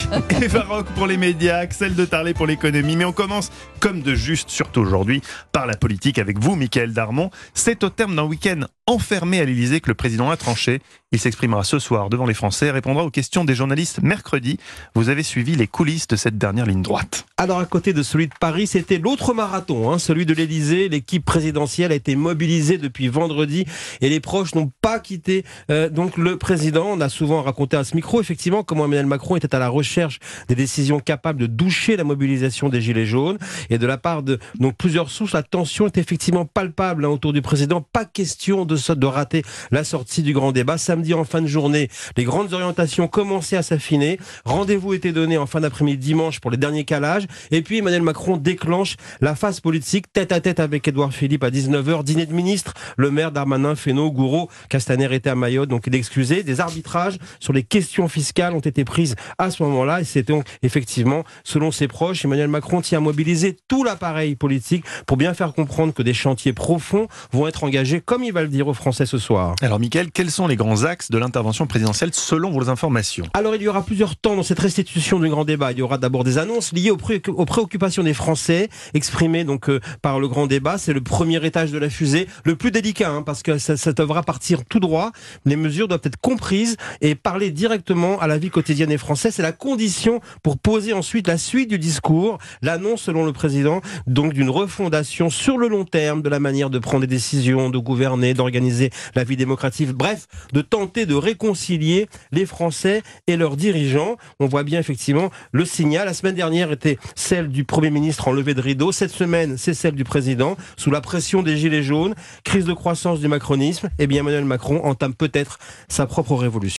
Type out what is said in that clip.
Eva Rock pour les médias, Axel de Tarlet pour l'économie. Mais on commence, comme de juste, surtout aujourd'hui, par la politique avec vous, Mickaël Darmon. C'est au terme d'un week-end enfermé à l'Élysée que le président a tranché. Il s'exprimera ce soir devant les Français et répondra aux questions des journalistes mercredi. Vous avez suivi les coulisses de cette dernière ligne droite. Alors à côté de celui de Paris, c'était l'autre marathon, celui de l'Élysée. L'équipe présidentielle a été mobilisée depuis vendredi et les proches n'ont pas quitté donc le président. On a souvent raconté à ce micro effectivement comment Emmanuel Macron était à la recherche des décisions capables de doucher la mobilisation des Gilets jaunes. Et de la part de donc plusieurs sources, la tension est effectivement palpable autour du président. Pas question de rater la sortie du grand débat. Samedi en fin de journée, les grandes orientations commençaient à s'affiner. Rendez-vous était donné en fin d'après-midi dimanche pour les derniers calages. Et puis Emmanuel Macron déclenche la phase politique tête à tête avec Édouard Philippe à 19h. Dîner de ministres, Le Maire, Darmanin, Fesneau, Gouraud, Castaner était à Mayotte, donc il est excusé. Des arbitrages sur les questions fiscales ont été prises à ce moment-là. Et c'était donc effectivement, selon ses proches, Emmanuel Macron tient à mobiliser tout l'appareil politique pour bien faire comprendre que des chantiers profonds vont être engagés, comme il va le dire aux Français ce soir. Alors Mickaël, quels sont les grands axes de l'intervention présidentielle selon vos informations? Alors il y aura plusieurs temps dans cette restitution du grand débat. Il y aura d'abord des annonces liées aux préoccupations des Français exprimées donc par le grand débat. C'est le premier étage de la fusée, le plus délicat parce que ça devra partir tout droit. Les mesures doivent être comprises et parler directement à la vie quotidienne des Français. C'est la condition pour poser ensuite la suite du discours. L'annonce selon le président donc d'une refondation sur le long terme de la manière de prendre des décisions, de gouverner, d'organiser la vie démocratique. Bref, de tenter de réconcilier les Français et leurs dirigeants. On voit bien effectivement le signal. La semaine dernière était celle du Premier ministre en levée de rideau. Cette semaine, c'est celle du président. Sous la pression des Gilets jaunes, crise de croissance du macronisme, Emmanuel Macron entame peut-être sa propre révolution.